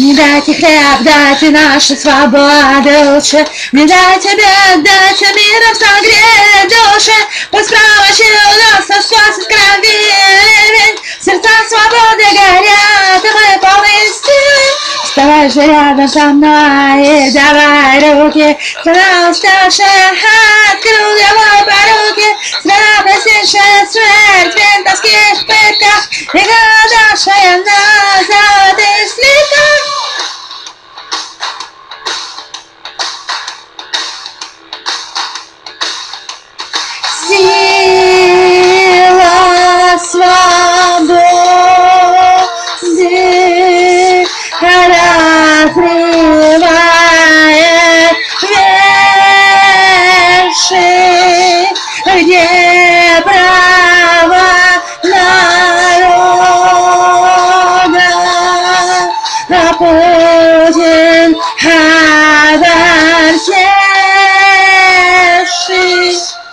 Не дайте хлеб, дайте нашу свободу лучше. Не дайте бед, дайте миром согреть души. Пусть правочи у нас спасет крови. Сердца свободы горят, и мы полны силы. Вставай же рядом со мной и давай руки. Страна уставшая от круговой поруки. Страна, простившая смерть в ментовских пытках и голодавшая на золотых слитках. Сила свободы разрывает верши, где право народа, а Путин оборзевший.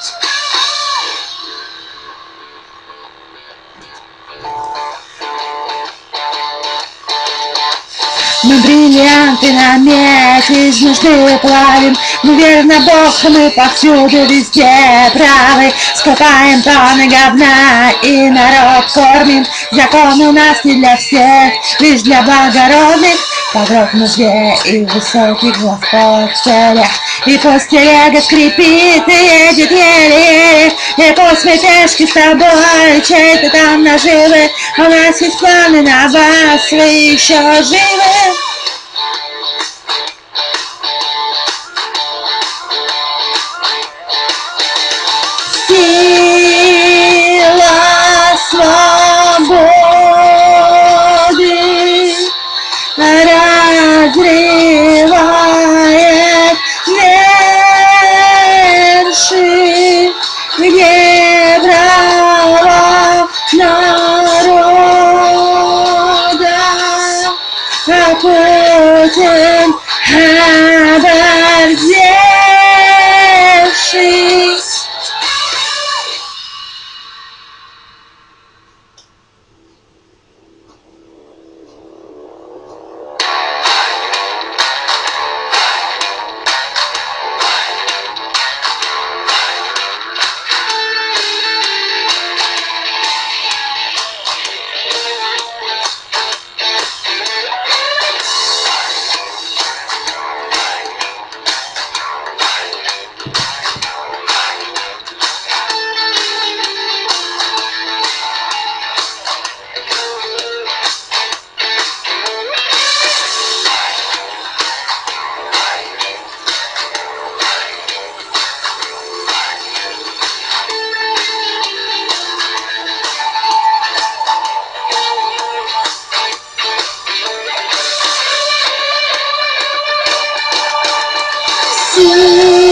Мы бриллианты на медь из нужды плавим. Мы верно Бог, мы повсюду везде правы. Скопаем тонны говна и народ кормим. Закон у нас не для всех, лишь для благородных. Погроб в нужде и высоких глав в целях. И пусть телега скрипит и едет еле-еле. И пусть мы пешки с тобой чей-то там наживы. У нас есть планы на вас, вы еще живы. Сила свободы разрывает верши, где право народа, а Путин оборзевший. See